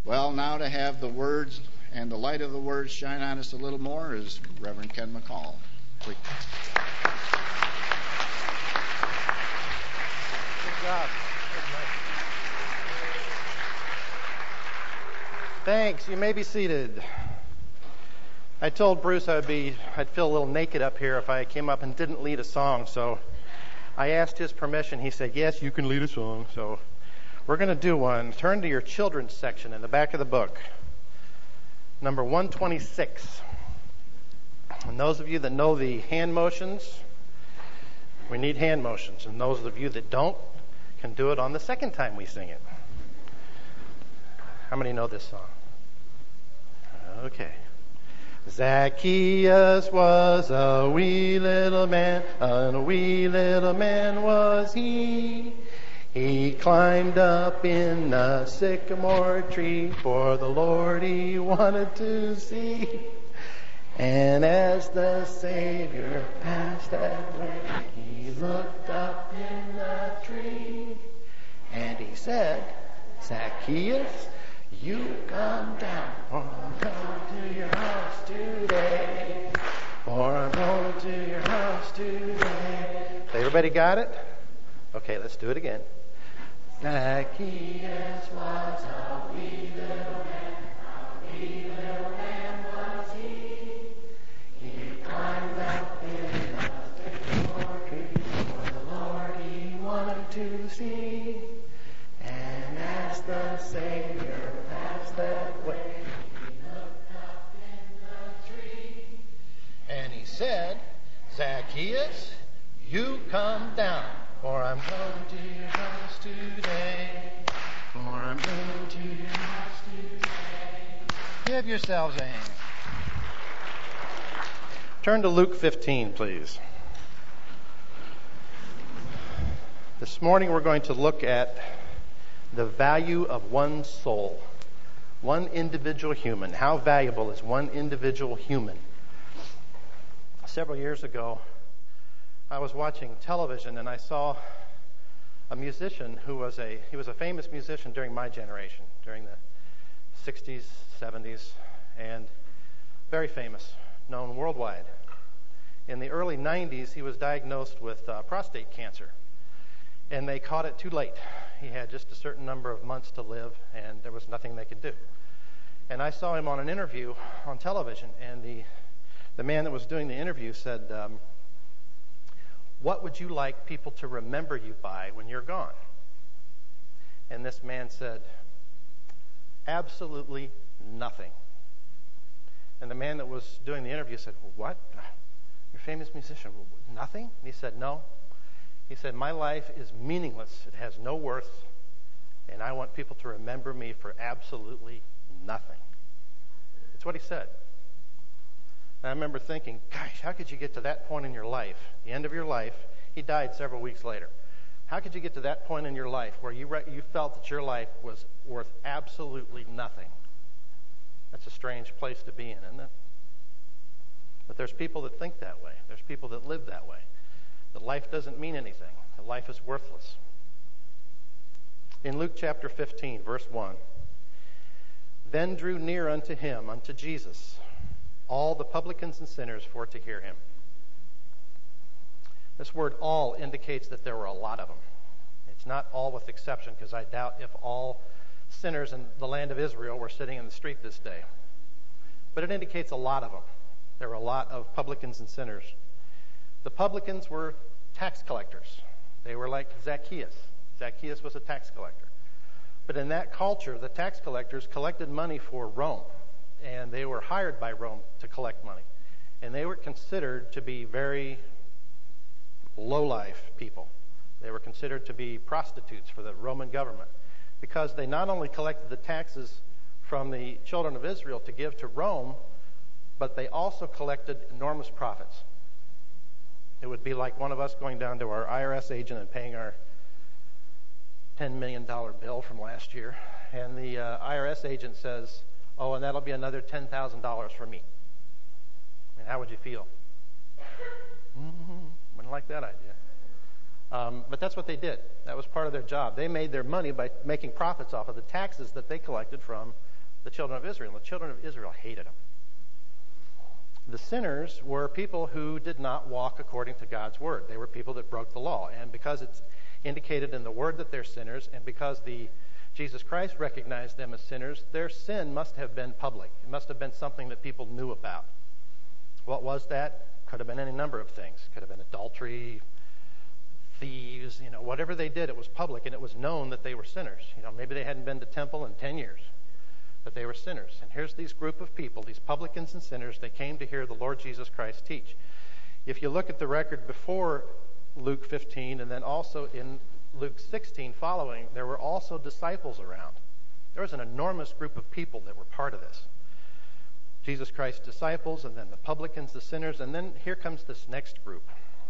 Well, now to have the words and the light of the words shine on us a little more is Reverend Ken McCall. Please. Good job. Thanks. You may be seated. I told Bruce I'd feel a little naked up here if I came up and didn't lead a song, so I asked his permission. He said, yes, you can lead a song. So we're going to do one. Turn to your children's section in the back of the book, number 126. And those of you that know the hand motions, we need hand motions. And those of you that don't can do it on the second time we sing it. How many know this song? Okay. Zacchaeus was a wee little man, and a wee little man was he. He climbed up in a sycamore tree, for the Lord he wanted to see. And as the Savior passed that way, he looked up in the tree, and he said, Zacchaeus, you come down, for I'm going to your house today. For I'm going to your house today. Everybody got it? Okay, let's do it again. Zacchaeus was a wee little man was he. He climbed up in a sycamore tree, for the Lord he wanted to see. And as the Savior passed that way, he looked up in the tree, and he said, Zacchaeus, you come down, for I'm going to your house today. For I'm going to your house today. Give yourselves a hand. Turn to Luke 15, please. This morning we're going to look at the value of one soul, one individual human. How valuable is one individual human? Several years ago, I was watching television and I saw a musician who was a famous musician during my generation, during the 60s, 70s, and very famous, known worldwide. In the early 90s, he was diagnosed with prostate cancer, and they caught it too late. He had just a certain number of months to live, and there was nothing they could do. And I saw him on an interview on television, and the man that was doing the interview said, what would you like people to remember you by when you're gone? And this man said, absolutely nothing. And the man that was doing the interview said, well, what? You're a famous musician. Nothing? And he said, no. He said, my life is meaningless. It has no worth, and I want people to remember me for absolutely nothing. That's what he said. And I remember thinking, gosh, how could you get to that point in your life, the end of your life? He died several weeks later. How could you get to that point in your life where you felt that your life was worth absolutely nothing? That's a strange place to be in, isn't it? But there's people that think that way. There's people that live that way. That life doesn't mean anything. That life is worthless. In Luke chapter 15, verse 1, then drew near unto him, unto Jesus, all the publicans and sinners for to hear him. This word all indicates that there were a lot of them. It's not all with exception, because I doubt if all sinners in the land of Israel were sitting in the street this day. But it indicates a lot of them. There were a lot of publicans and sinners. The publicans were tax collectors. They were like Zacchaeus. Zacchaeus was a tax collector. But in that culture, the tax collectors collected money for Rome, and they were hired by Rome to collect money. And they were considered to be very low-life people. They were considered to be prostitutes for the Roman government, because they not only collected the taxes from the children of Israel to give to Rome, but they also collected enormous profits. It would be like one of us going down to our IRS agent and paying our $10 million bill from last year, and the IRS agent says, oh, and that'll be another $10,000 for me. I mean, how would you feel? Wouldn't like that idea. But that's what they did. That was part of their job. They made their money by making profits off of the taxes that they collected from the children of Israel. The children of Israel hated them. The sinners were people who did not walk according to God's word. They were people that broke the law. And because it's indicated in the word that they're sinners, and because Jesus Christ recognized them as sinners, their sin must have been public. It must have been something that people knew about. What was that? Could have been any number of things. Could have been adultery, thieves, whatever they did, it was public, and it was known that they were sinners. Maybe they hadn't been to temple in 10 years, but they were sinners. And here's these group of people, these publicans and sinners, they came to hear the Lord Jesus Christ teach. If you look at the record before Luke 15 and then also in Luke 16 following, there were also disciples around. There was an enormous group of people that were part of this. Jesus Christ's disciples, and then the publicans, the sinners, and then here comes this next group.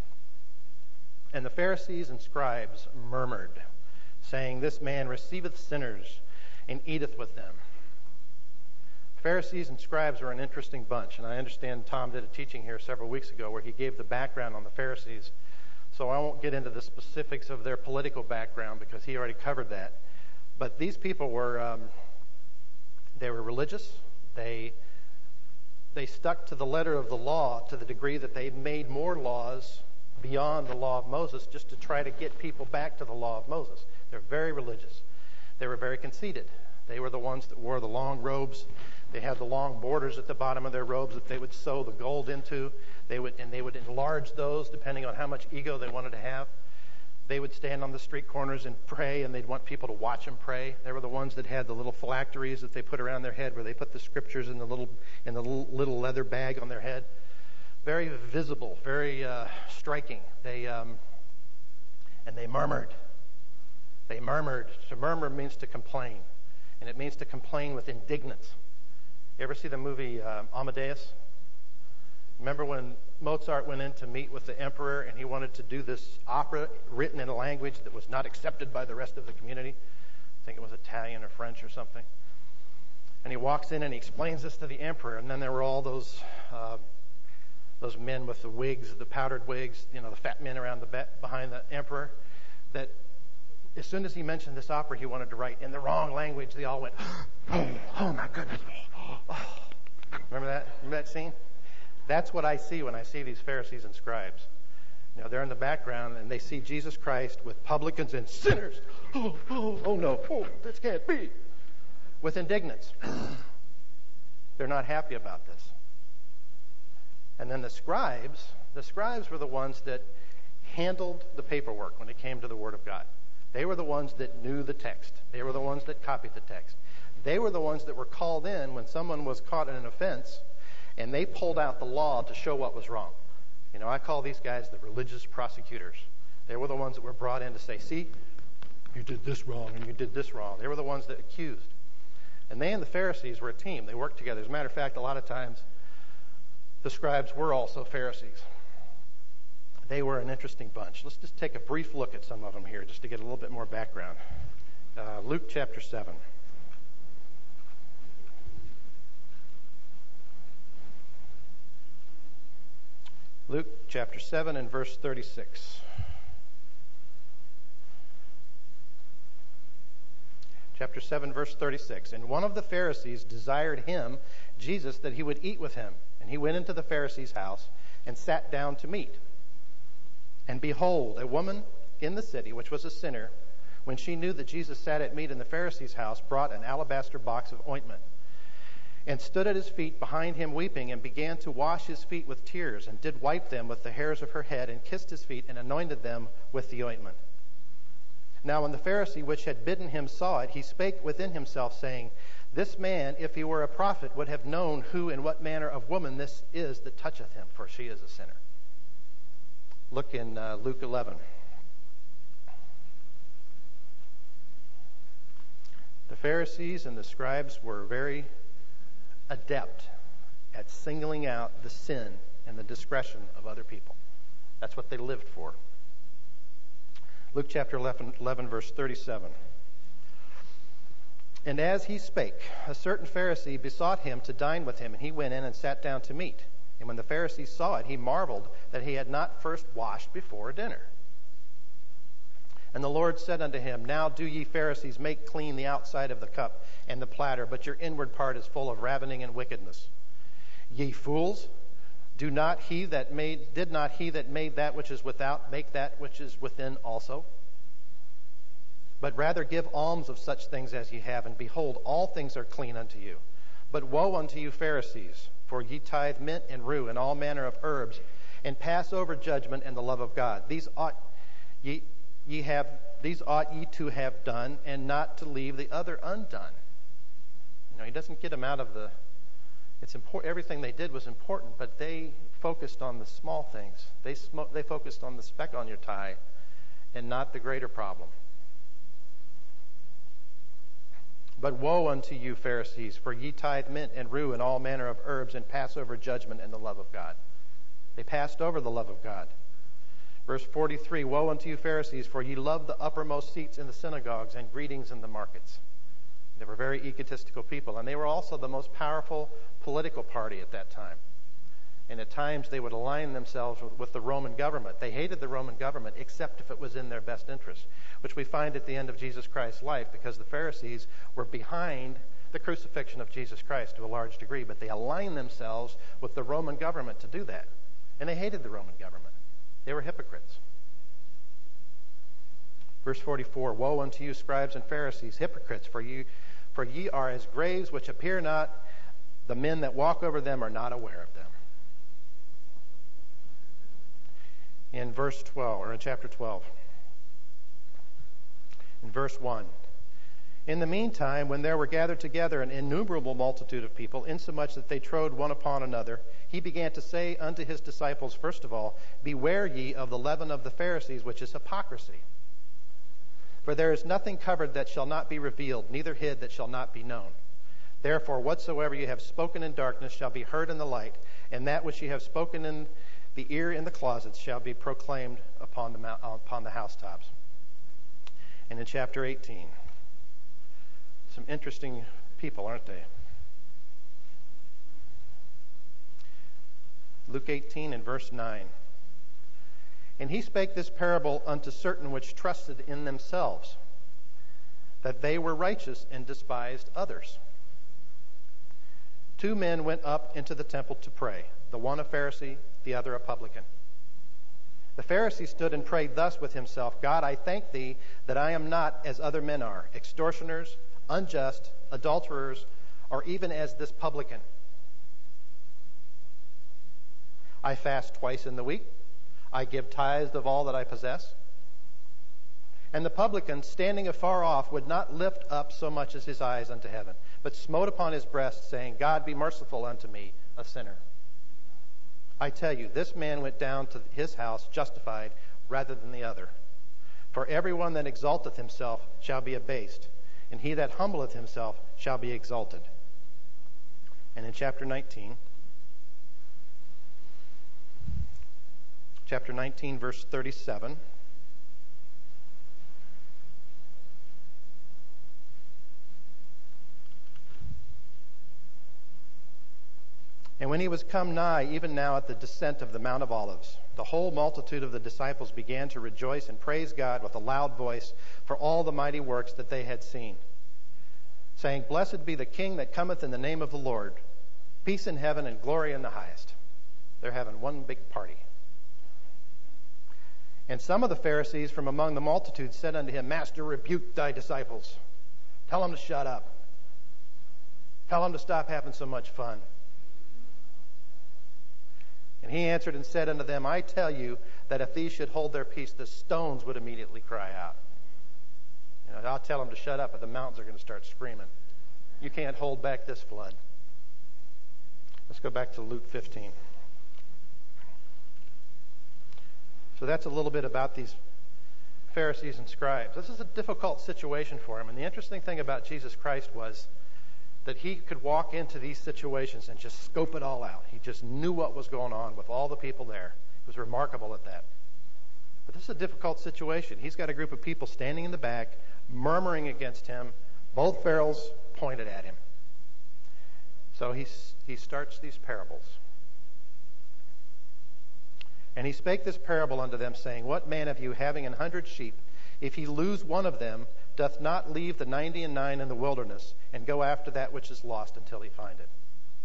And the Pharisees and scribes murmured, saying, "This man receiveth sinners and eateth with them." Pharisees and scribes were an interesting bunch, and I understand Tom did a teaching here several weeks ago where he gave the background on the Pharisees. So I won't get into the specifics of their political background because he already covered that. But these people were, they were religious. They stuck to the letter of the law to the degree that they made more laws beyond the law of Moses just to try to get people back to the law of Moses. They're very religious. They were very conceited. They were the ones that wore the long robes. They had the long borders at the bottom of their robes that they would sew the gold into. They would enlarge those depending on how much ego they wanted to have. They would stand on the street corners and pray, and they'd want people to watch them pray. They were the ones that had the little phylacteries that they put around their head where they put the scriptures in the little leather bag on their head. Very visible, very striking. And they murmured. They murmured. To murmur means to complain, and it means to complain with indignance. You ever see the movie Amadeus? Remember when Mozart went in to meet with the emperor and he wanted to do this opera written in a language that was not accepted by the rest of the community? I think it was Italian or French or something. And he walks in and he explains this to the emperor, and then there were all those men with the wigs, the powdered wigs, the fat men around behind the emperor, that as soon as he mentioned this opera he wanted to write in the wrong language, they all went, oh my goodness. Oh. Remember that scene? That's what I see when I see these Pharisees and scribes. They're in the background and they see Jesus Christ with publicans and sinners. Oh no, this can't be. With indignance. They're not happy about this. And then the scribes were the ones that handled the paperwork when it came to the Word of God. They were the ones that knew the text. They were the ones that copied the text. They were the ones that were called in when someone was caught in an offense, and they pulled out the law to show what was wrong. I call these guys the religious prosecutors. They were the ones that were brought in to say, see, you did this wrong and you did this wrong. They were the ones that accused. And they and the Pharisees were a team. They worked together. As a matter of fact, a lot of times the scribes were also Pharisees. They were an interesting bunch. Let's just take a brief look at some of them here just to get a little bit more background. Luke chapter 7. Luke chapter 7 and verse 36. Chapter 7, verse 36. And one of the Pharisees desired him, Jesus, that he would eat with him. And he went into the Pharisee's house and sat down to meat. And behold, a woman in the city, which was a sinner, when she knew that Jesus sat at meat in the Pharisee's house, brought an alabaster box of ointment, and stood at his feet behind him weeping, and began to wash his feet with tears, and did wipe them with the hairs of her head, and kissed his feet, and anointed them with the ointment. Now when the Pharisee which had bidden him saw it, he spake within himself, saying, This man, if he were a prophet, would have known who and what manner of woman this is that toucheth him, for she is a sinner. Look in Luke 11. The Pharisees and the scribes were very adept at singling out the sin and the discretion of other people. That's what they lived for. Luke chapter 11 verse 37. And as he spake, a certain Pharisee besought him to dine with him, and he went in and sat down to meat. And when the Pharisee saw it, he marveled that he had not first washed before dinner. And the Lord said unto him, Now do ye Pharisees make clean the outside of the cup and the platter, but your inward part is full of ravening and wickedness. Ye fools, did not he that made that which is without make that which is within also? But rather give alms of such things as ye have, and behold, all things are clean unto you. But woe unto you, Pharisees, for ye tithe mint and rue and all manner of herbs, and pass over judgment and the love of God. These ought ye to have done, and not to leave the other undone. He doesn't get them out of the. It's important. Everything they did was important, but they focused on the small things. They focused on the speck on your tie, and not the greater problem. But woe unto you, Pharisees, for ye tithe mint and rue and all manner of herbs, and pass over judgment and the love of God. They passed over the love of God. Verse 43, Woe unto you, Pharisees, for ye love the uppermost seats in the synagogues and greetings in the markets. They were very egotistical people, and they were also the most powerful political party at that time. And at times they would align themselves with the Roman government. They hated the Roman government except if it was in their best interest, which we find at the end of Jesus Christ's life, because the Pharisees were behind the crucifixion of Jesus Christ to a large degree, but they aligned themselves with the Roman government to do that. And they hated the Roman government. They were hypocrites. Verse 44, Woe unto you, scribes and Pharisees, hypocrites, for ye are as graves which appear not, the men that walk over them are not aware of them. In verse 12, or in chapter 12, in verse 1, In the meantime, when there were gathered together an innumerable multitude of people, insomuch that they trode one upon another, he began to say unto his disciples, first of all, Beware ye of the leaven of the Pharisees, which is hypocrisy. For there is nothing covered that shall not be revealed, neither hid that shall not be known. Therefore, whatsoever ye have spoken in darkness shall be heard in the light, and that which ye have spoken in the ear in the closets shall be proclaimed upon the housetops. And in chapter 18, some interesting people, aren't they? Luke 18 and verse 9. And he spake this parable unto certain which trusted in themselves, that they were righteous and despised others. 2 men went up into the temple to pray, the one a Pharisee, the other a publican. The Pharisee stood and prayed thus with himself, God, I thank thee that I am not as other men are, extortioners, unjust, adulterers, or even as this publican. I fast twice in the week. I give tithes of all that I possess. And the publican, standing afar off, would not lift up so much as his eyes unto heaven, but smote upon his breast, saying, God, be merciful unto me, a sinner. I tell you, this man went down to his house justified rather than the other. For everyone that exalteth himself shall be abased, and he that humbleth himself shall be exalted. And in chapter 19, verse 37, And when he was come nigh, even now at the descent of the Mount of Olives, the whole multitude of the disciples began to rejoice and praise God with a loud voice for all the mighty works that they had seen, saying, Blessed be the King that cometh in the name of the Lord, peace in heaven and glory in the highest. They're having one big party. And some of the Pharisees from among the multitude said unto him, Master, rebuke thy disciples. Tell them to shut up. Tell them to stop having so much fun. And he answered and said unto them, I tell you that if these should hold their peace, the stones would immediately cry out. I'll tell them to shut up, but the mountains are going to start screaming. You can't hold back this flood. Let's go back to Luke 15. So that's a little bit about these Pharisees and scribes. This is a difficult situation for him. And the interesting thing about Jesus Christ was that he could walk into these situations and just scope it all out. He just knew what was going on with all the people there. He was remarkable at that. But this is a difficult situation. He's got a group of people standing in the back, murmuring against him, both barrels pointed at him. So he starts these parables. And he spake this parable unto them, saying, What man of you, having 100 sheep, if he lose one of them, doth not leave the 99 in the wilderness, and go after that which is lost until he find it.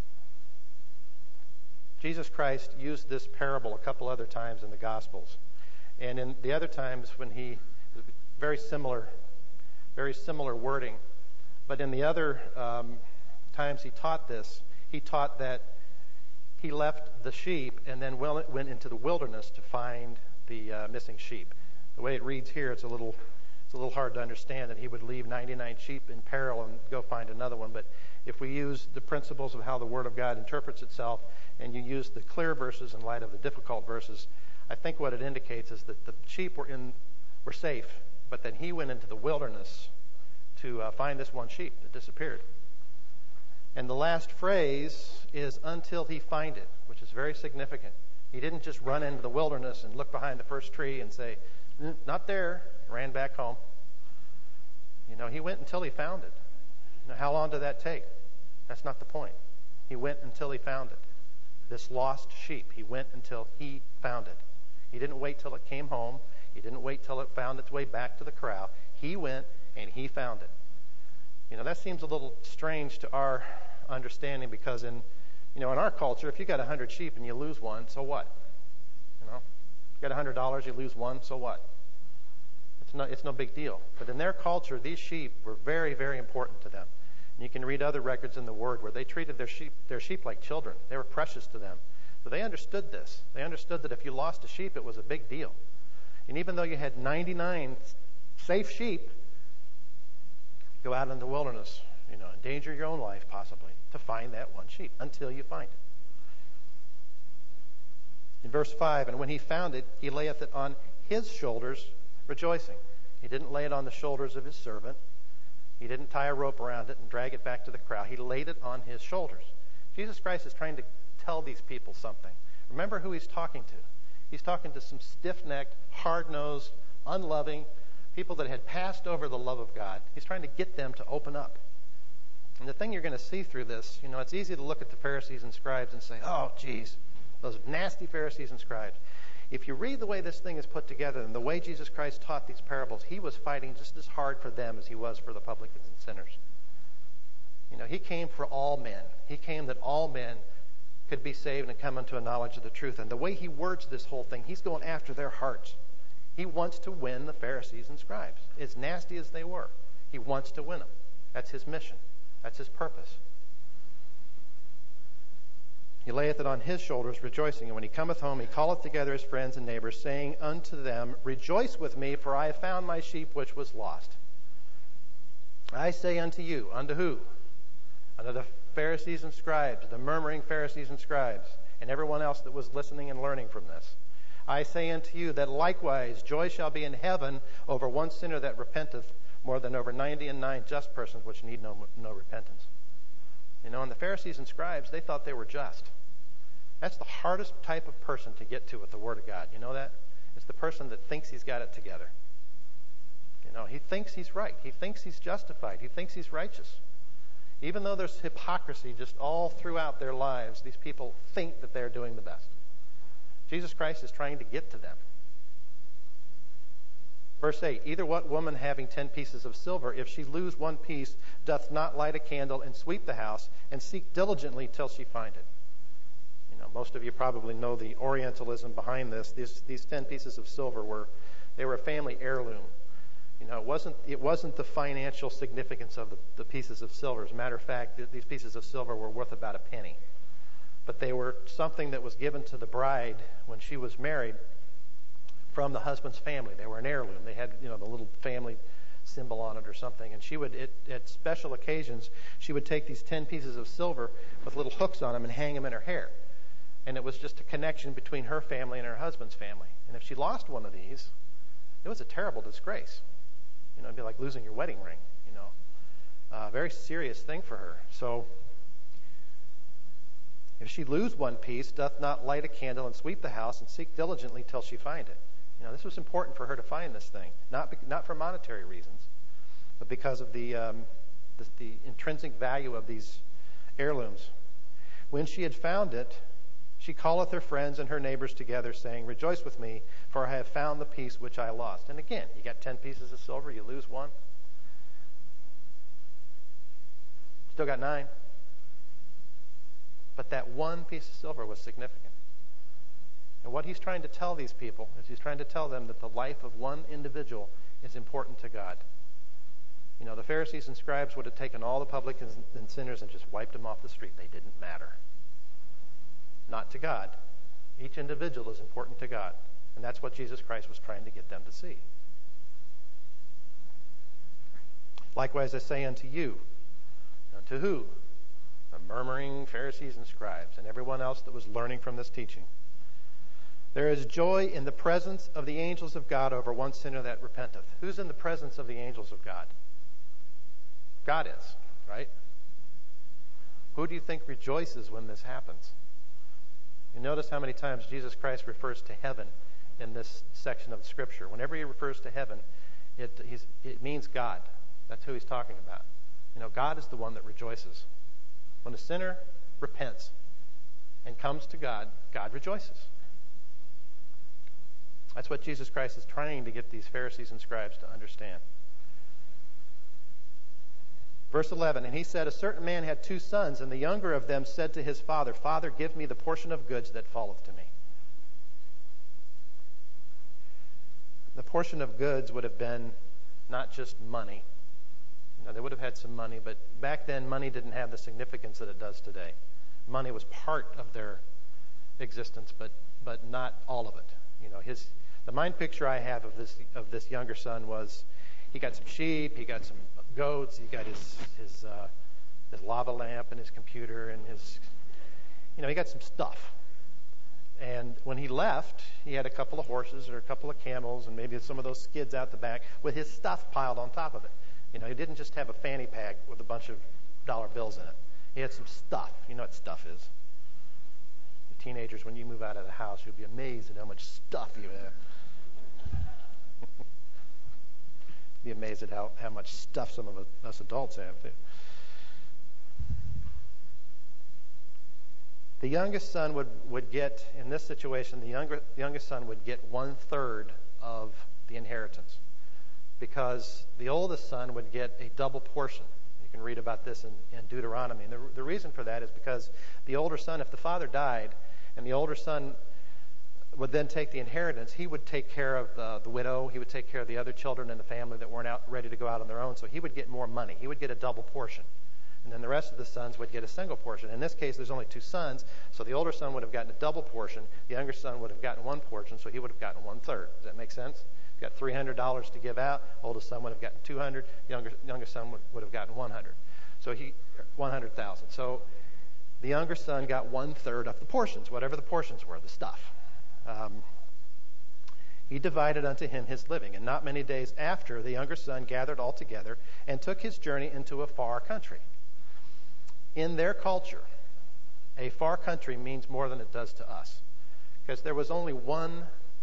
Jesus Christ used this parable a couple other times in the Gospels. And in the other times when he, very similar wording, but in the other times he taught this, he taught that he left the sheep and then went into the wilderness to find the missing sheep. The way it reads here, it's a little hard to understand that he would leave 99 sheep in peril and go find another one. But if we use the principles of how the Word of God interprets itself, and you use the clear verses in light of the difficult verses, I think what it indicates is that the sheep were safe, but then he went into the wilderness to find this one sheep that disappeared. And the last phrase is until he find it, which is very significant. He didn't just run into the wilderness and look behind the first tree and say, not there, ran back home. He went until he found it. How long did that take? That's not the point. He went until he found it. This lost sheep, he went until he found it. He didn't wait till it came home. He didn't wait till it found its way back to the corral. He went and he found it. That seems a little strange to our understanding, because in our culture, if you got 100 sheep and you lose one, so what? You got $100, you lose one, so what? It's no big deal. But in their culture, these sheep were very, very important to them. And you can read other records in the Word where they treated their sheep like children. They were precious to them. So they understood this. They understood that if you lost a sheep, it was a big deal. And even though you had 99 safe sheep, go out in the wilderness, endanger your own life possibly to find that one sheep until you find it. In verse 5, and when he found it, he layeth it on his shoulders, rejoicing. He didn't lay it on the shoulders of his servant. He didn't tie a rope around it and drag it back to the crowd. He laid it on his shoulders. Jesus Christ is trying to tell these people something. Remember who he's talking to. He's talking to some stiff-necked, hard-nosed, unloving people that had passed over the love of God. He's trying to get them to open up. And the thing you're going to see through this, it's easy to look at the Pharisees and scribes and say, oh, geez, those nasty Pharisees and scribes. If you read the way this thing is put together and the way Jesus Christ taught these parables, he was fighting just as hard for them as he was for the publicans and sinners. He came for all men. He came that all men could be saved and come unto a knowledge of the truth. And the way he words this whole thing, he's going after their hearts. He wants to win the Pharisees and scribes. As nasty as they were, he wants to win them. That's his mission. That's his purpose. He layeth it on his shoulders, rejoicing. And when he cometh home, he calleth together his friends and neighbors, saying unto them, Rejoice with me, for I have found my sheep which was lost. I say unto you, unto who? Unto the Pharisees and scribes, the murmuring Pharisees and scribes, and everyone else that was listening and learning from this. I say unto you that likewise joy shall be in heaven over one sinner that repenteth, more than over 99 just persons which need no repentance. And the Pharisees and scribes, they thought they were just. That's the hardest type of person to get to with the Word of God. You know that? It's the person that thinks he's got it together. He thinks he's right. He thinks he's justified. He thinks he's righteous. Even though there's hypocrisy just all throughout their lives, these people think that they're doing the best. Jesus Christ is trying to get to them. Verse 8, Either what woman having 10 pieces of silver, if she lose one piece, doth not light a candle and sweep the house and seek diligently till she find it? Most of you probably know the Orientalism behind this. These 10 pieces of silver were a family heirloom. It wasn't the financial significance of the pieces of silver. As a matter of fact, these pieces of silver were worth about a penny. But they were something that was given to the bride when she was married from the husband's family. They were an heirloom. They had, the little family symbol on it or something. And she would, at special occasions, she would take these 10 pieces of silver with little hooks on them and hang them in her hair. And it was just a connection between her family and her husband's family. And if she lost one of these, it was a terrible disgrace. It'd be like losing your wedding ring. A very serious thing for her. So, if she lose one piece, doth not light a candle and sweep the house and seek diligently till she find it. This was important for her to find this thing, not for monetary reasons, but because of the intrinsic value of these heirlooms. When she had found it, She calleth her friends and her neighbors together, saying, Rejoice with me, for I have found the piece which I lost. And again, you got 10 pieces of silver, you lose one. Still got 9. But that one piece of silver was significant. And what he's trying to tell these people is he's trying to tell them that the life of one individual is important to God. You know, the Pharisees and scribes would have taken all the publicans and sinners and just wiped them off the street. They didn't matter. Not to God. Each individual is important to God. And that's what Jesus Christ was trying to get them to see. Likewise, I say unto you, unto who? The murmuring Pharisees and scribes and everyone else that was learning from this teaching. There is joy in the presence of the angels of God over one sinner that repenteth. Who's in the presence of the angels of God? God is, right? Who do you think rejoices when this happens? You notice how many times Jesus Christ refers to heaven in this section of Scripture. Whenever he refers to heaven, it means God. That's who he's talking about. You know, God is the one that rejoices. When a sinner repents and comes to God, God rejoices. That's what Jesus Christ is trying to get these Pharisees and scribes to understand. Verse 11, and he said, A certain man had 2 sons, and the younger of them said to his father, Father, give me the portion of goods that falleth to me. The portion of goods would have been not just money. Now, they would have had some money, but back then money didn't have the significance that it does today. Money was part of their existence, but not all of it. You know, the mind picture I have of this younger son was he got some sheep, he got some goats, he got his lava lamp and his computer and he got some stuff. And when he left, he had a couple of horses or a couple of camels and maybe some of those skids out the back with his stuff piled on top of it. You know, he didn't just have a fanny pack with a bunch of dollar bills in it. He had some stuff. You know what stuff is. The teenagers, when you move out of the house, you'll be amazed at how much stuff you have. Be amazed at how much stuff some of us adults have too. The youngest son would get, in this situation, the youngest son would get 1/3 of the inheritance, because the oldest son would get a double portion. You can read about this in Deuteronomy. And the reason for that is because the older son, if the father died, and the older son would then take the inheritance, he would take care of the widow, he would take care of the other children in the family that weren't ready to go out on their own, so he would get more money. He would get a double portion. And then the rest of the sons would get a single portion. In this case, there's only 2 sons, so the older son would have gotten a double portion, the younger son would have gotten 1 portion, so he would have gotten 1/3. Does that make sense? He's got $300 to give out, oldest son would have gotten $200, younger son would have gotten $100. So $100,000. So the younger son got 1/3 of the portions, whatever the portions were, the stuff. He divided unto him his living, and not many days after, the younger son gathered all together and took his journey into a far country. In their culture, a far country means more than it does to us, because there was only one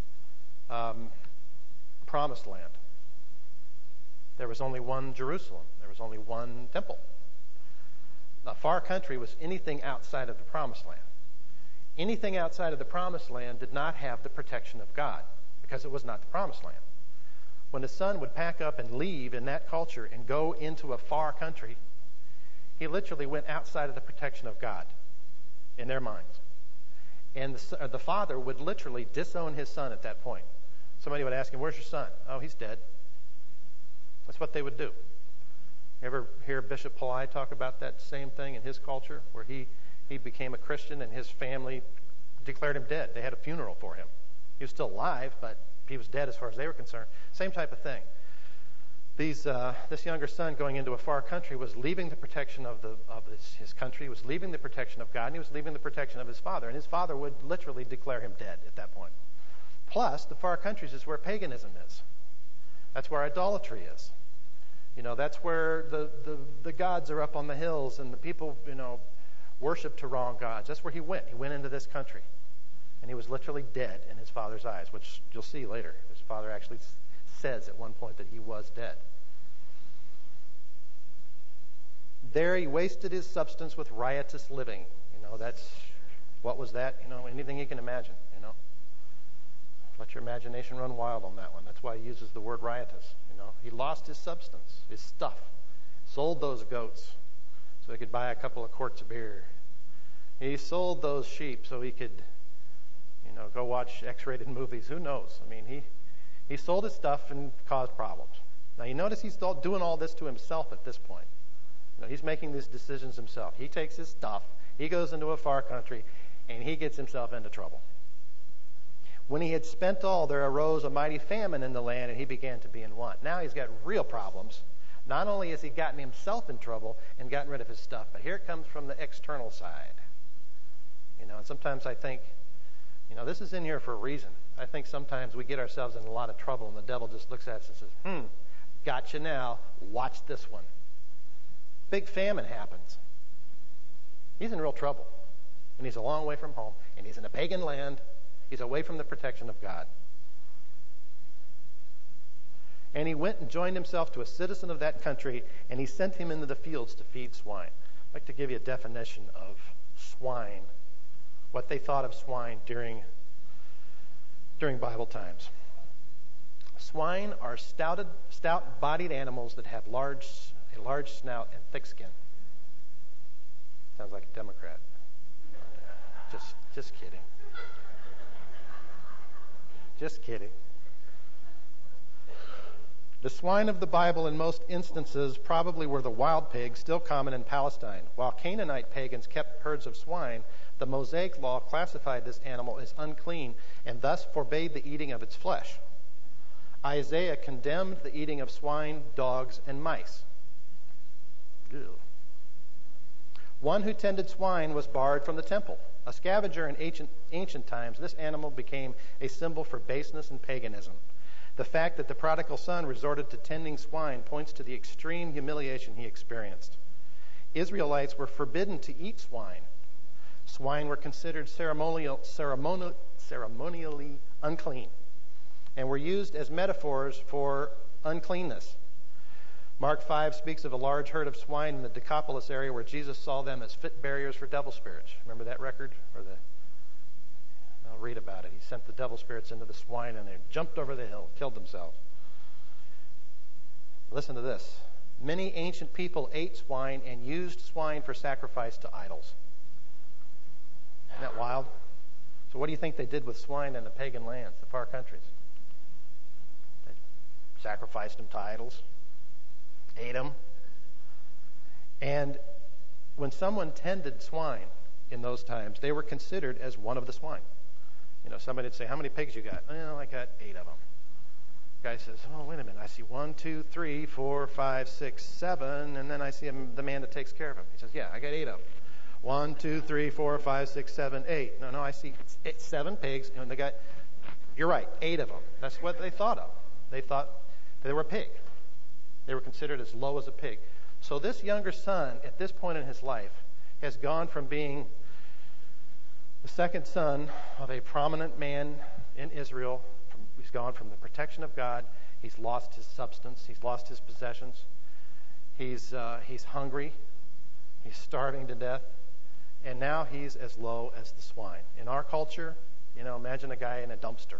promised land. There was only one Jerusalem. There was only one temple. A far country was anything outside of the promised land. Anything outside of the promised land did not have the protection of God, because it was not the promised land. When the son would pack up and leave in that culture and go into a far country, he literally went outside of the protection of God in their minds. And the father would literally disown his son at that point. Somebody would ask him, "Where's your son?" "Oh, he's dead." That's what they would do. You ever hear Bishop Pillai talk about that same thing in his culture, where he became a Christian and his family declared him dead? They had a funeral for him. He was still alive, but he was dead as far as they were concerned. Same type of thing. This younger son going into a far country was leaving the protection of his country, was leaving the protection of God, and he was leaving the protection of his father. And his father would literally declare him dead at that point. Plus, the far countries is where paganism is. That's where idolatry is. You know, that's where the gods are up on the hills and the people, worship to wrong gods. That's where he went. He went into this country. And he was literally dead in his father's eyes, which you'll see later. His father actually says at one point that he was dead. There he wasted his substance with riotous living. That's What was that? Anything you can imagine, Let your imagination run wild on that one. That's why he uses the word riotous, He lost his substance, his stuff. Sold those goats so he could buy a couple of quarts of beer. He sold those sheep so he could, go watch X-rated movies. Who knows? He sold his stuff and caused problems. Now, you notice he's doing all this to himself at this point. He's making these decisions himself. He takes his stuff, he goes into a far country, and he gets himself into trouble. When he had spent all, there arose a mighty famine in the land, and he began to be in want. Now he's got real problems. Not only has he gotten himself in trouble and gotten rid of his stuff, but here it comes from the external side. And sometimes I think, this is in here for a reason. I think sometimes we get ourselves in a lot of trouble, and the devil just looks at us and says, gotcha now, watch this one. Big famine happens. He's in real trouble. And he's a long way from home, and he's in a pagan land. He's away from the protection of God. And he went and joined himself to a citizen of that country, and he sent him into the fields to feed swine. I'd like to give you a definition of swine, what they thought of swine during Bible times. Swine are stout-bodied animals that have a large snout and thick skin. Sounds like a Democrat. Just kidding. Just kidding. The swine of the Bible in most instances probably were the wild pigs, still common in Palestine. While Canaanite pagans kept herds of swine, the Mosaic law classified this animal as unclean and thus forbade the eating of its flesh. Isaiah condemned the eating of swine, dogs, and mice. Ew. One who tended swine was barred from the temple. A scavenger in ancient times, this animal became a symbol for baseness and paganism. The fact that the prodigal son resorted to tending swine points to the extreme humiliation he experienced. Israelites were forbidden to eat swine. Swine were considered ceremonially unclean and were used as metaphors for uncleanness. Mark 5 speaks of a large herd of swine in the Decapolis area where Jesus saw them as fit barriers for devil spirits. Remember that record? I'll read about it. He sent the devil spirits into the swine and they jumped over the hill, killed themselves. Listen to this. Many ancient people ate swine and used swine for sacrifice to idols. Isn't that wild? So what do you think they did with swine in the pagan lands, the far countries? They sacrificed them to idols. Ate them. And when someone tended swine in those times, they were considered as one of the swine. Somebody would say, how many pigs you got? Well, I got 8 of them. The guy says, oh, wait a minute. I see 1, 2, 3, 4, 5, 6, 7. And then I see the man that takes care of him. He says, yeah, I got 8 of them. 1, 2, 3, 4, 5, 6, 7, 8. No, I see 7 pigs. And the guy, you're right, 8 of them. That's what they thought of. They thought they were a pig. They were considered as low as a pig. So this younger son, at this point in his life, has gone from being the second son of a prominent man in Israel. He's gone from the protection of God. He's lost his substance. He's lost his possessions. He's hungry. He's starving to death. And now he's as low as the swine. In our culture, imagine a guy in a dumpster,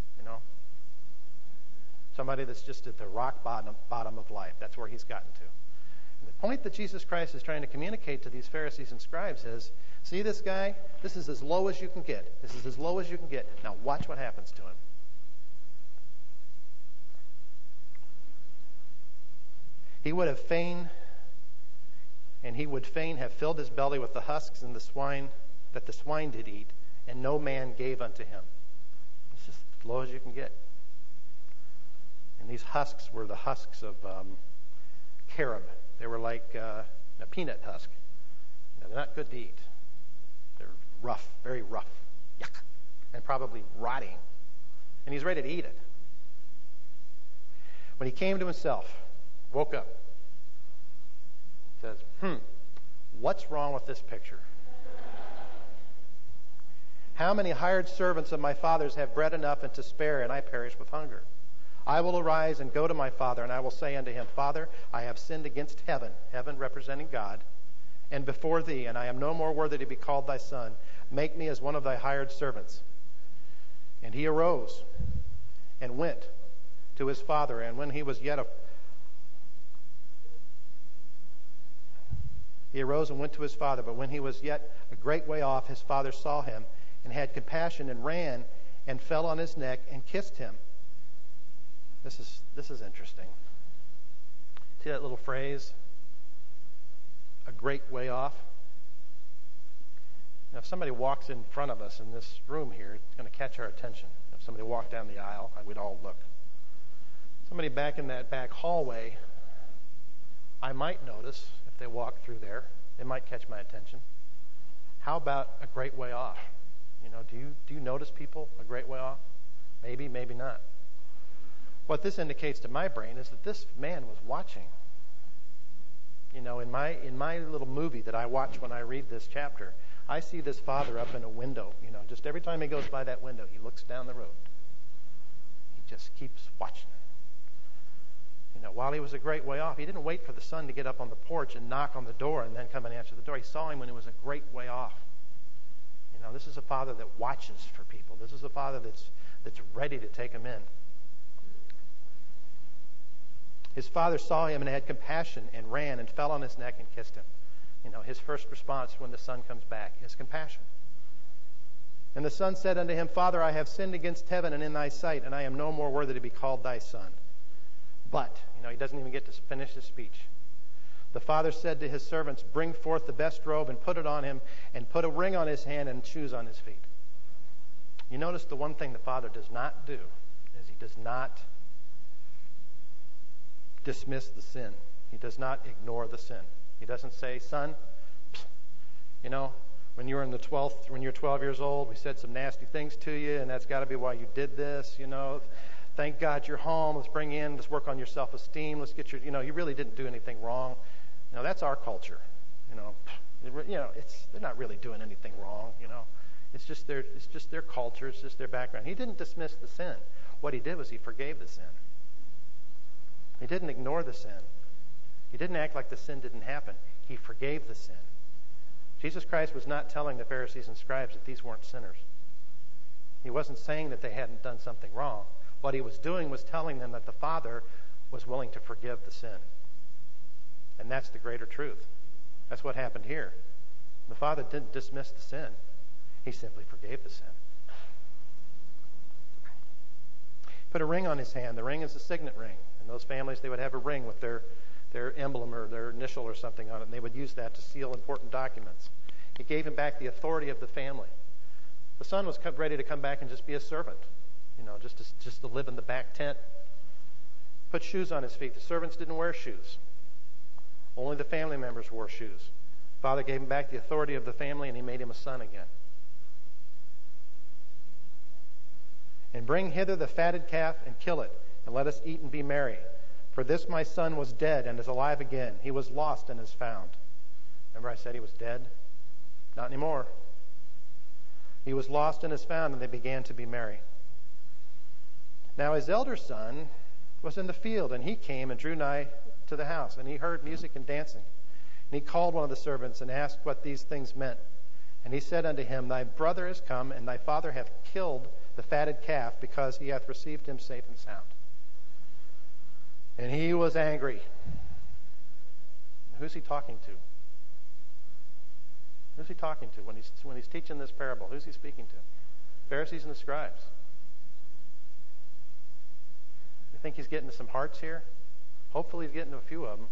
Somebody that's just at the rock bottom of life. That's where he's gotten to. And the point that Jesus Christ is trying to communicate to these Pharisees and scribes is, see this guy? This is as low as you can get. This is as low as you can get. Now watch what happens to him. He would fain have filled his belly with the husks and the swine that the swine did eat, and no man gave unto him. It's just as low as you can get. And these husks were the husks of carob. They were like a peanut husk. Now, they're not good to eat. They're rough, very rough. Yuck. And probably rotting. And he's ready to eat it. When he came to himself, woke up, says, what's wrong with this picture? How many hired servants of my father's have bread enough and to spare, and I perish with hunger? I will arise and go to my father, and I will say unto him, Father, I have sinned against heaven, heaven representing God, and before thee, and I am no more worthy to be called thy son. Make me as one of thy hired servants. And he arose and went to his father, and when he was yet He arose and went to his father, but when he was yet a great way off, his father saw him and had compassion and ran and fell on his neck and kissed him. This is interesting. See that little phrase? A great way off. Now, if somebody walks in front of us in this room here, it's going to catch our attention. If somebody walked down the aisle, we'd all look. Somebody back in that back hallway, I might notice if they walk through there. It might catch my attention. How about a great way off? Do you notice people a great way off? Maybe, maybe not. What this indicates to my brain is that this man was watching. In my little movie that I watch when I read this chapter, I see this father up in a window. Just every time he goes by that window, he looks down the road. He just keeps watching. While he was a great way off, he didn't wait for the son to get up on the porch and knock on the door and then come and answer the door. He saw him when he was a great way off. This is a father that watches for people. This is a father that's ready to take them in. His father saw him and had compassion and ran and fell on his neck and kissed him. His first response when the son comes back is compassion. And the son said unto him, Father, I have sinned against heaven and in thy sight, and I am no more worthy to be called thy son. But, he doesn't even get to finish his speech. The father said to his servants, Bring forth the best robe and put it on him, and put a ring on his hand and shoes on his feet. You notice the one thing the father does not do is he does not dismiss the sin. He does not ignore the sin. He doesn't say, Son, when you're 12 years old, we said some nasty things to you, and that's got to be why you did this. Thank God you're home. Let's work on your self-esteem. Let's get you really didn't do anything wrong. That's our culture. They're not really doing anything wrong. It's just their culture. It's just their background. He didn't dismiss the sin. What he did was he forgave the sin. He didn't ignore the sin. He didn't act like the sin didn't happen. He forgave the sin. Jesus Christ was not telling the Pharisees and scribes that these weren't sinners. He wasn't saying that they hadn't done something wrong. What he was doing was telling them that the Father was willing to forgive the sin. And that's the greater truth. That's what happened here. The Father didn't dismiss the sin. He simply forgave the sin. Put a ring on his hand. The ring is a signet ring. In those families, they would have a ring with their emblem or their initial or something on it, and they would use that to seal important documents. He gave him back the authority of the family. The son was ready to come back and just be a servant, just to live in the back tent. Put shoes on his feet. The servants didn't wear shoes. Only the family members wore shoes. Father gave him back the authority of the family, and he made him a son again. And bring hither the fatted calf and kill it, and let us eat and be merry. For this my son was dead and is alive again. He was lost and is found. Remember I said he was dead? Not anymore. He was lost and is found, and they began to be merry. Now his elder son was in the field, and he came and drew nigh to the house, and he heard music and dancing. And he called one of the servants and asked what these things meant. And he said unto him, Thy brother is come, and thy father hath killed the fatted calf, because he hath received him safe and sound. And he was angry. Who's he talking to? Who's he talking to when he's teaching this parable? Who's he speaking to? Pharisees and the scribes. You think he's getting to some hearts here? Hopefully he's getting to a few of them.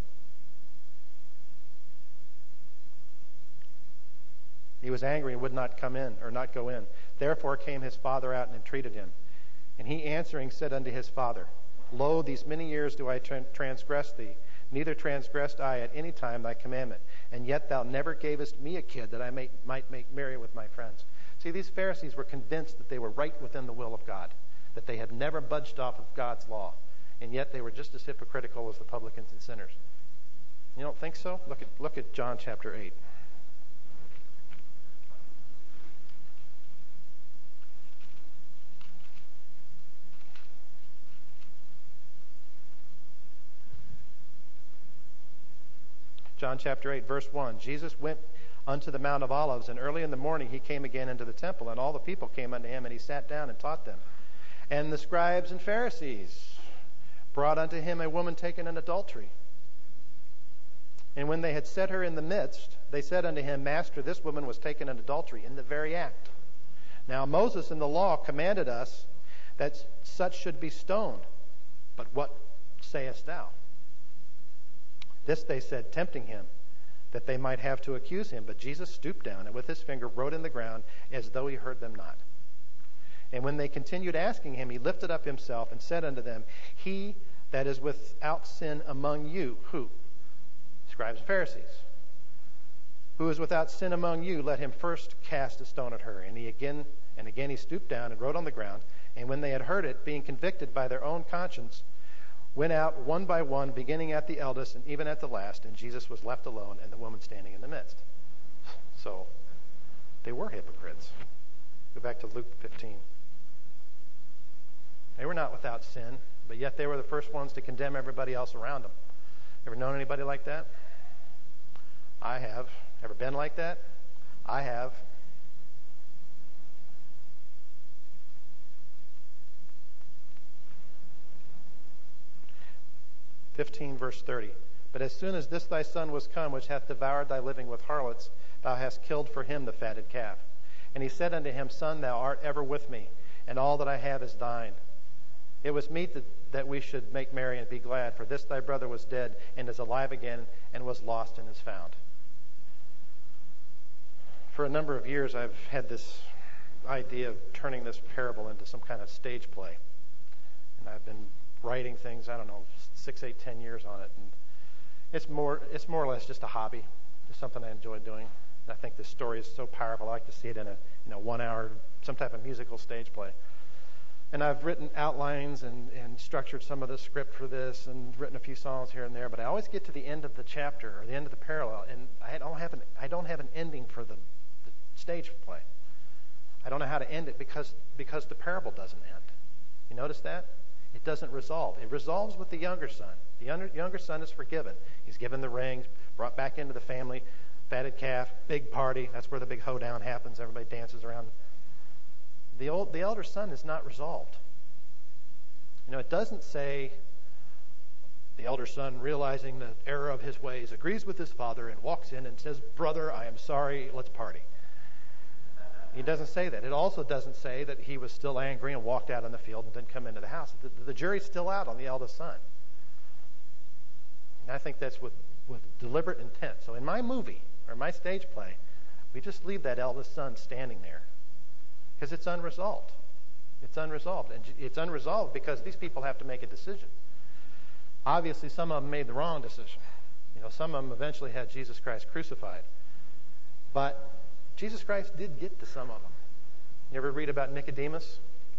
He was angry and would not come in, or not go in. Therefore came his father out and entreated him. And he answering said unto his father, Lo, these many years do I transgress thee, neither transgressed I at any time thy commandment. And yet thou never gavest me a kid that I might make merry with my friends. See, these Pharisees were convinced that they were right within the will of God, that they had never budged off of God's law. And yet they were just as hypocritical as the publicans and sinners. You don't think so? Look at John chapter 8. John chapter 8, verse 1. Jesus went unto the Mount of Olives, and early in the morning he came again into the temple, and all the people came unto him, and he sat down and taught them. And the scribes and Pharisees brought unto him a woman taken in adultery. And when they had set her in the midst, they said unto him, Master, this woman was taken in adultery in the very act. Now Moses in the law commanded us that such should be stoned. But what sayest thou? This they said, tempting him, that they might have to accuse him. But Jesus stooped down and with his finger wrote in the ground as though he heard them not. And when they continued asking him, he lifted up himself and said unto them, He that is without sin among you, who? Scribes and Pharisees. Who is without sin among you, let him first cast a stone at her. And again he stooped down and wrote on the ground. And when they had heard it, being convicted by their own conscience, went out one by one, beginning at the eldest and even at the last. And Jesus was left alone, and the woman standing in the midst. So they were hypocrites. Go back to Luke 15. They were not without sin, but yet they were the first ones to condemn everybody else around them. Ever known anybody like that? I have. Ever been like that? I have. Verse 30. But as soon as this thy son was come, which hath devoured thy living with harlots, thou hast killed for him the fatted calf. And he said unto him, Son, thou art ever with me, and all that I have is thine. It was meet that we should make merry and be glad, for this thy brother was dead and is alive again, and was lost and is found. For a number of years, I've had this idea of turning this parable into some kind of stage play. And I've been writing things, 6, 8, 10 years on it. And it's more or less just a hobby. It's something I enjoy doing. I think this story is so powerful. I like to see it in a 1 hour, some type of musical stage play. And I've written outlines and structured some of the script for this and written a few songs here and there. But I always get to the end of the chapter or the end of the parallel, and I don't have an ending for the stage play. I don't know how to end it because the parable doesn't end. You notice that? It doesn't resolve. It resolves with the younger son. The younger son is forgiven. He's given the rings, brought back into the family, fatted calf, big party. That's where the big hoedown happens. Everybody dances around. The elder son is not resolved. It doesn't say the elder son, realizing the error of his ways, agrees with his father and walks in and says, Brother, I am sorry, let's party. He doesn't say that. It also doesn't say that he was still angry and walked out on the field and didn't come into the house. The jury's still out on the eldest son. And I think that's with deliberate intent. So in my movie, or my stage play, we just leave that eldest son standing there. Because it's unresolved. It's unresolved. And it's unresolved because these people have to make a decision. Obviously, some of them made the wrong decision. Some of them eventually had Jesus Christ crucified. But Jesus Christ did get to some of them. You ever read about Nicodemus?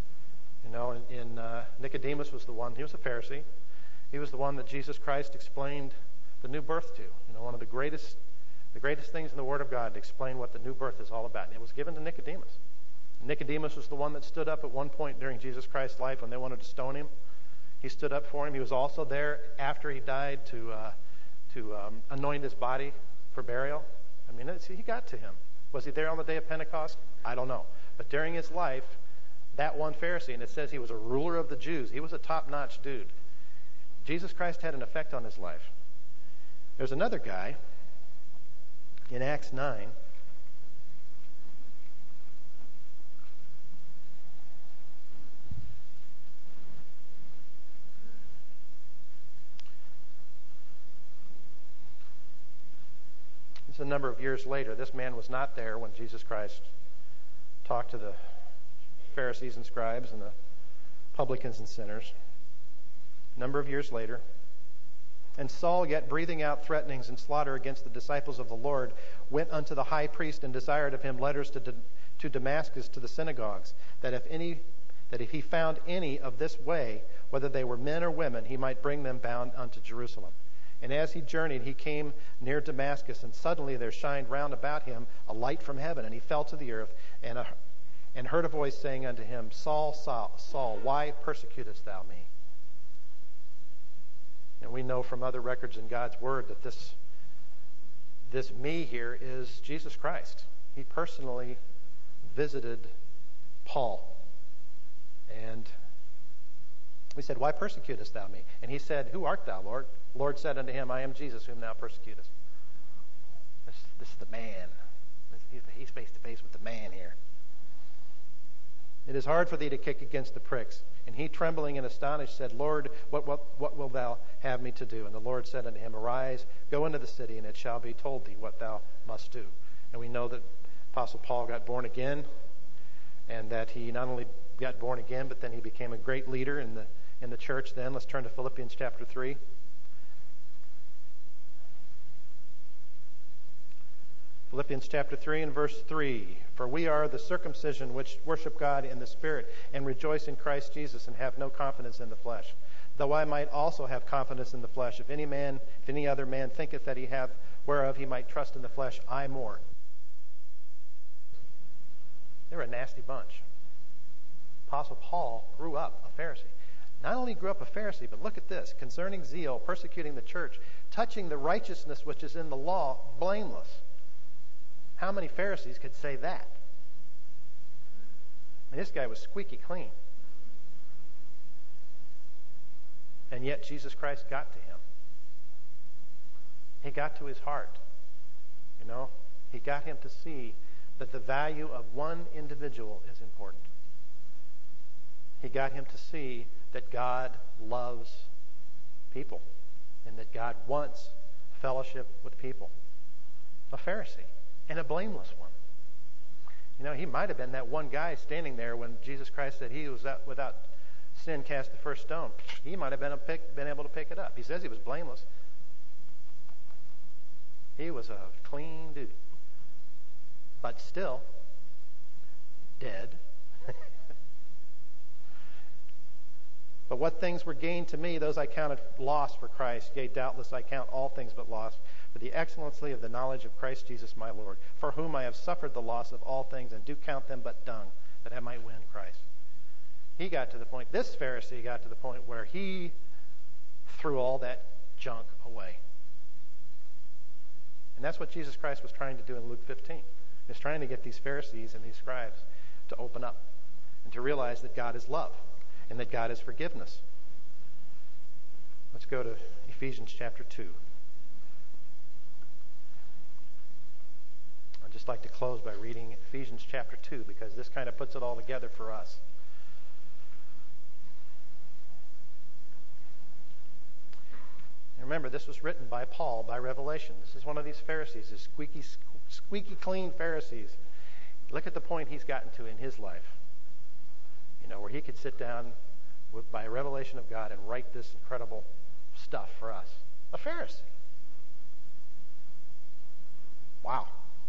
Nicodemus was the one, he was a Pharisee. He was the one that Jesus Christ explained the new birth to. One of the greatest things in the Word of God to explain what the new birth is all about. And it was given to Nicodemus. Nicodemus was the one that stood up at one point during Jesus Christ's life when they wanted to stone him. He stood up for him. He was also there after he died to anoint his body for burial. He got to him. Was he there on the day of Pentecost? I don't know. But during his life, that one Pharisee, and it says he was a ruler of the Jews. He was a top-notch dude. Jesus Christ had an effect on his life. There's another guy in Acts 9. It's a number of years later. This man was not there when Jesus Christ talked to the Pharisees and scribes and the publicans and sinners. A number of years later. And Saul, yet breathing out threatenings and slaughter against the disciples of the Lord, went unto the high priest and desired of him letters to Damascus to the synagogues, that if he found any of this way, whether they were men or women, he might bring them bound unto Jerusalem. And as he journeyed, he came near Damascus, and suddenly there shined round about him a light from heaven, and he fell to the earth, and heard a voice saying unto him, Saul, Saul, Saul, why persecutest thou me? And we know from other records in God's Word that this This me here is Jesus Christ. He personally visited Paul. And we said, "Why persecutest thou me?" And he said, "Who art thou, Lord?" The Lord said unto him, "I am Jesus whom thou persecutest." This is the man. He's face to face with the man here. "It is hard for thee to kick against the pricks." And he, trembling and astonished, said, "Lord, what wilt thou have me to do?" And the Lord said unto him, "Arise, go into the city, and it shall be told thee what thou must do." And we know that Apostle Paul got born again, and that he not only got born again, but then he became a great leader in the church then. Let's turn to Philippians chapter 3. Philippians chapter 3 and verse 3. "For we are the circumcision which worship God in the Spirit, and rejoice in Christ Jesus, and have no confidence in the flesh. Though I might also have confidence in the flesh. If any other man thinketh that he hath whereof he might trust in the flesh, I more." They were a nasty bunch. Apostle Paul grew up a Pharisee. Not only grew up a Pharisee, but look at this. "Concerning zeal, persecuting the church, touching the righteousness which is in the law, blameless." How many Pharisees could say that? I mean, this guy was squeaky clean. And yet Jesus Christ got to him. He got to his heart. You know, he got him to see that the value of one individual is important. He got him to see that God loves people and that God wants fellowship with people. A Pharisee, and a blameless one. You know, he might have been that one guy standing there when Jesus Christ said he was without sin cast the first stone. He might have been able to pick it up. He says he was blameless. He was a clean dude. But still, dead. "But what things were gained to me, those I counted loss for Christ. Yea, doubtless I count all things but loss, for the excellency of the knowledge of Christ Jesus my Lord, for whom I have suffered the loss of all things, and do count them but dung, that I might win Christ." He got to the point, this Pharisee got to the point where he threw all that junk away. And that's what Jesus Christ was trying to do in Luke 15. He was trying to get these Pharisees and these scribes to open up and to realize that God is love and that God is forgiveness. Let's go to Ephesians chapter 2. I'd just like to close by reading Ephesians chapter 2 because this kind of puts it all together for us. And remember, this was written by Paul by revelation. This is one of these Pharisees, these squeaky clean Pharisees. Look at the point he's gotten to in his life. You know, where he could sit down by revelation of God and write this incredible stuff for us. A Pharisee. Wow.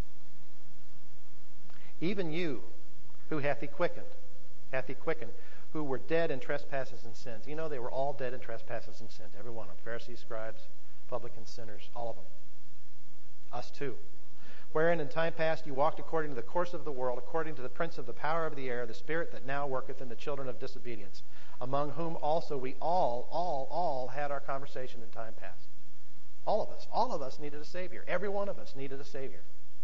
"Even you, who hath he quickened, who were dead in trespasses and sins." You know, they were all dead in trespasses and sins. Every one of them. Pharisees, scribes, publicans, sinners, all of them. Us too. "Wherein in time past you walked according to the course of the world, according to the prince of the power of the air, the spirit that now worketh in the children of disobedience, among whom also we all had our conversation in time past." All of us needed a Savior. Every one of us needed a Savior.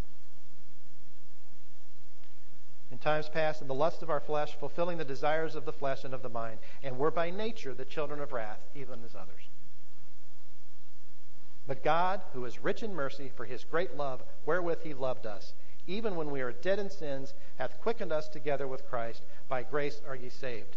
"In times past, in the lust of our flesh, fulfilling the desires of the flesh and of the mind, and were by nature the children of wrath, even as others. But God, who is rich in mercy, for his great love, wherewith he loved us, even when we are dead in sins, hath quickened us together with Christ. By grace are ye saved."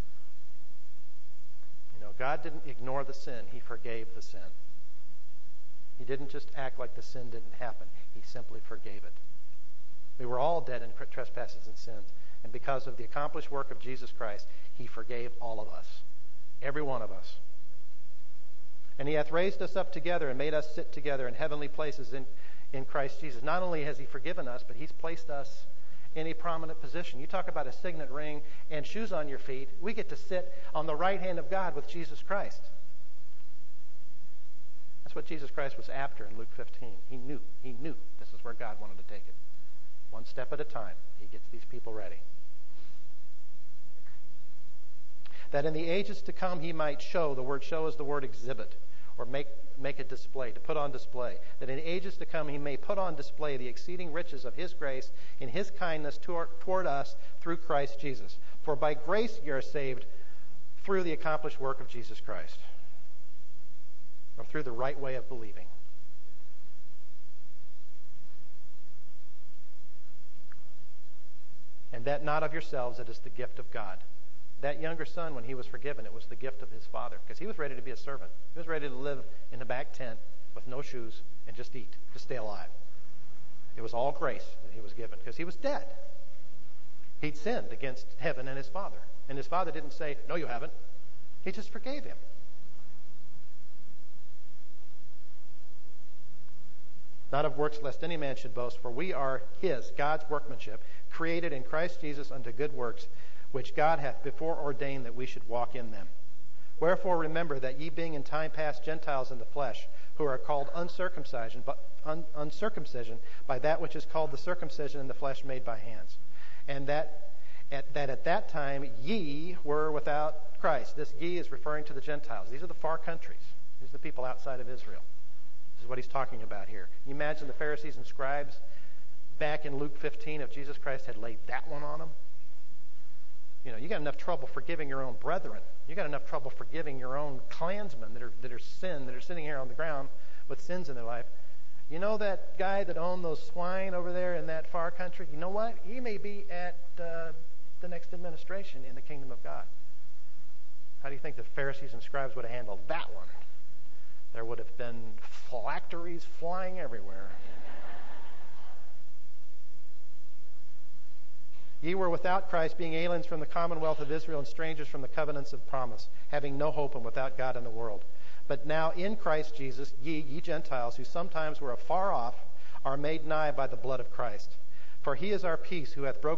You know, God didn't ignore the sin. He forgave the sin. He didn't just act like the sin didn't happen. He simply forgave it. We were all dead in trespasses and sins. And because of the accomplished work of Jesus Christ, he forgave all of us. Every one of us. "And he hath raised us up together and made us sit together in heavenly places in Christ Jesus." Not only has he forgiven us, but he's placed us in a prominent position. You talk about a signet ring and shoes on your feet. We get to sit on the right hand of God with Jesus Christ. That's what Jesus Christ was after in Luke 15. He knew this is where God wanted to take it. One step at a time, he gets these people ready. "That in the ages to come he might show," the word show is the word exhibit, or make a display, to put on display, that in ages to come he may put on display the exceeding riches of his grace in his kindness toward us through Christ Jesus. For by grace you are saved through the accomplished work of Jesus Christ, or through the right way of believing. And that not of yourselves, it is the gift of God. That younger son, when he was forgiven, it was the gift of his father, because he was ready to be a servant. He was ready to live in the back tent with no shoes and just eat, just stay alive. It was all grace that he was given, because he was dead. He'd sinned against heaven and his father. And his father didn't say, no, you haven't. He just forgave him. Not of works, lest any man should boast, for we are his, God's workmanship, created in Christ Jesus unto good works, which God hath before ordained that we should walk in them. Wherefore remember that ye being in time past Gentiles in the flesh, who are called uncircumcision by that which is called the circumcision in the flesh made by hands. And that at that time ye were without Christ. This ye is referring to the Gentiles. These are the far countries. These are the people outside of Israel. This is what he's talking about here. You imagine the Pharisees and scribes back in Luke 15, if Jesus Christ had laid that one on them. You know, you got enough trouble forgiving your own brethren. You got enough trouble forgiving your own clansmen that are sitting here on the ground with sins in their life. You know that guy that owned those swine over there in that far country? You know what? He may be at the next administration in the kingdom of God. How do you think the Pharisees and scribes would have handled that one? There would have been phylacteries flying everywhere. Ye were without Christ, being aliens from the commonwealth of Israel and strangers from the covenants of promise, having no hope and without God in the world. But now in Christ Jesus, ye Gentiles, who sometimes were afar off, are made nigh by the blood of Christ. For he is our peace, who hath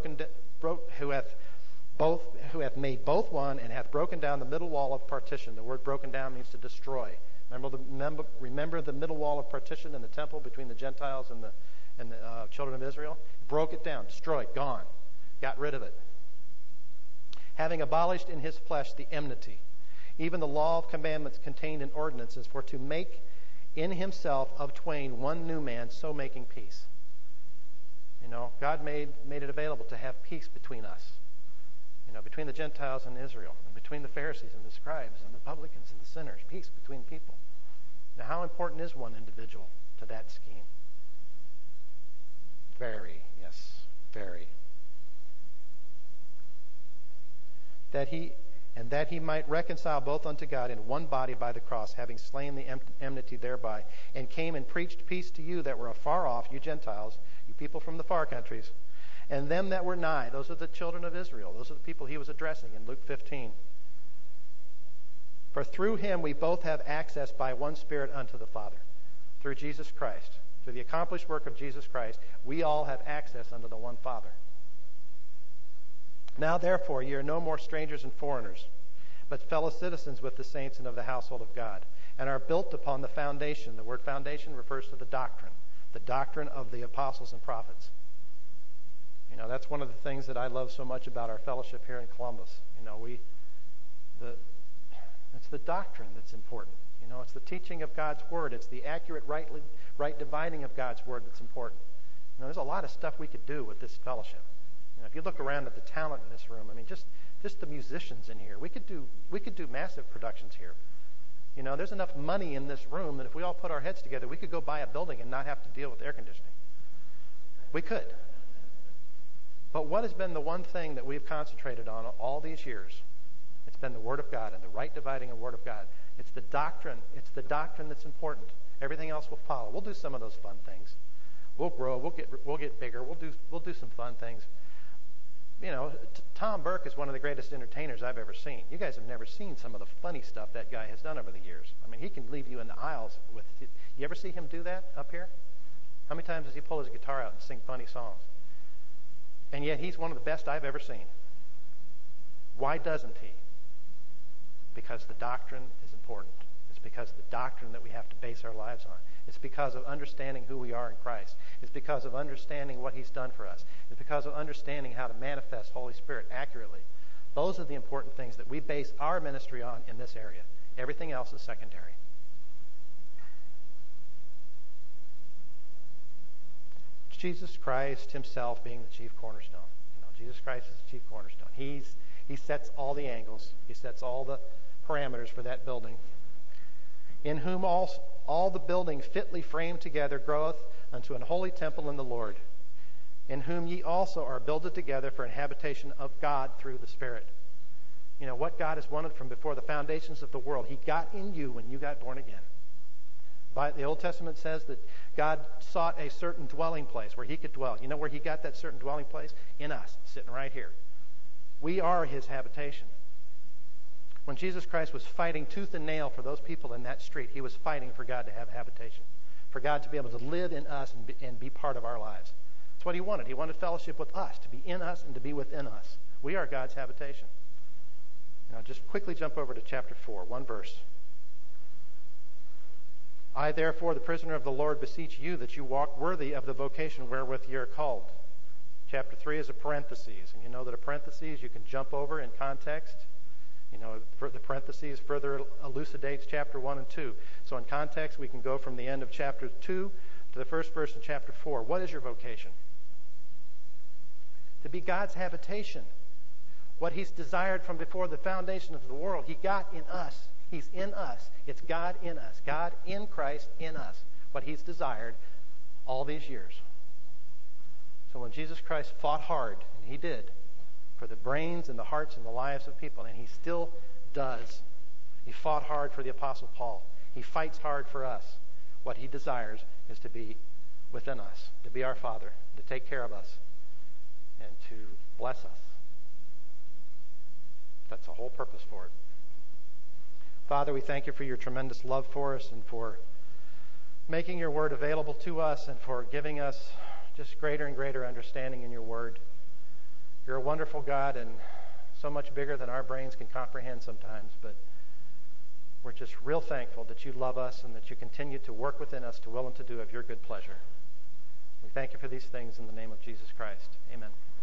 made both one, and hath broken down the middle wall of partition. The word broken down means to destroy. Remember the middle wall of partition in the temple between the Gentiles and the children of Israel? Broke it down, destroyed, gone. Got rid of it. Having abolished in his flesh the enmity, even the law of commandments contained in ordinances, for to make in himself of twain one new man, so making peace. You know, God made it available to have peace between us. You know, between the Gentiles and Israel, and between the Pharisees and the scribes and the publicans and the sinners, peace between people. Now, how important is one individual to that scheme? Very, yes, very. That he might reconcile both unto God in one body by the cross, having slain the enmity thereby, and came and preached peace to you that were afar off, you Gentiles, you people from the far countries, and them that were nigh. Those are the children of Israel. Those are the people he was addressing in Luke 15. For through him we both have access by one Spirit unto the Father. Through Jesus Christ, through the accomplished work of Jesus Christ, we all have access unto the one Father. Now therefore ye are no more strangers and foreigners, but fellow citizens with the saints and of the household of God, and are built upon the foundation. The word foundation refers to the doctrine of the apostles and prophets. You know, that's one of the things that I love so much about our fellowship here in Columbus. You know, it's the doctrine that's important. You know, it's the teaching of God's word. It's the accurate, right dividing of God's word that's important. You know, there's a lot of stuff we could do with this fellowship. You know, if you look around at the talent in this room, I mean, just the musicians in here, we could do massive productions here. You know, there's enough money in this room that if we all put our heads together, we could go buy a building and not have to deal with air conditioning. We could. But what has been the one thing that we've concentrated on all these years? It's been the Word of God and the right dividing of the Word of God. It's the doctrine. It's the doctrine that's important. Everything else will follow. We'll do some of those fun things. We'll grow. We'll get bigger. We'll do some fun things. You know, Tom Burke is one of the greatest entertainers I've ever seen. You guys have never seen some of the funny stuff that guy has done over the years. I mean, he can leave you in the aisles with. You ever see him do that up here? How many times does he pull his guitar out and sing funny songs? And yet he's one of the best I've ever seen. Why doesn't he? Because the doctrine is important. It's because of the doctrine that we have to base our lives on. It's because of understanding who we are in Christ. It's because of understanding what he's done for us. It's because of understanding how to manifest Holy Spirit accurately. Those are the important things that we base our ministry on in this area. Everything else is secondary. Jesus Christ himself being the chief cornerstone. Jesus Christ is the chief cornerstone. He sets all the angles. He sets all the parameters for that building. In whom all the building fitly framed together groweth unto an holy temple in the Lord, in whom ye also are builded together for an habitation of God through the Spirit. What God has wanted from before the foundations of the world, he got in you when you got born again. The Old Testament says that God sought a certain dwelling place where he could dwell. You know where he got that certain dwelling place? In us, sitting right here. We are his habitation. When Jesus Christ was fighting tooth and nail for those people in that street, he was fighting for God to have a habitation, for God to be able to live in us and be part of our lives. That's what he wanted. He wanted fellowship with us, to be in us and to be within us. We are God's habitation. Now, just quickly jump over to chapter 4, one verse. I, therefore, the prisoner of the Lord, beseech you that you walk worthy of the vocation wherewith ye are called. Chapter 3 is a parenthesis, and you know that a parenthesis you can jump over in context. The parentheses further elucidates chapter 1 and 2. So in context, we can go from the end of chapter 2 to the first verse in chapter 4. What is your vocation? To be God's habitation. What he's desired from before the foundation of the world, he got in us. He's in us. It's God in us. God in Christ in us. What he's desired all these years. So when Jesus Christ fought hard, and he did, for the brains and the hearts and the lives of people, and he still does. He fought hard for the Apostle Paul. He fights hard for us. What he desires is to be within us, to be our Father, to take care of us, and to bless us. That's the whole purpose for it. Father, we thank you for your tremendous love for us and for making your word available to us and for giving us just greater and greater understanding in your word. You're a wonderful God and so much bigger than our brains can comprehend sometimes, but we're just real thankful that you love us and that you continue to work within us to will and to do of your good pleasure. We thank you for these things in the name of Jesus Christ. Amen.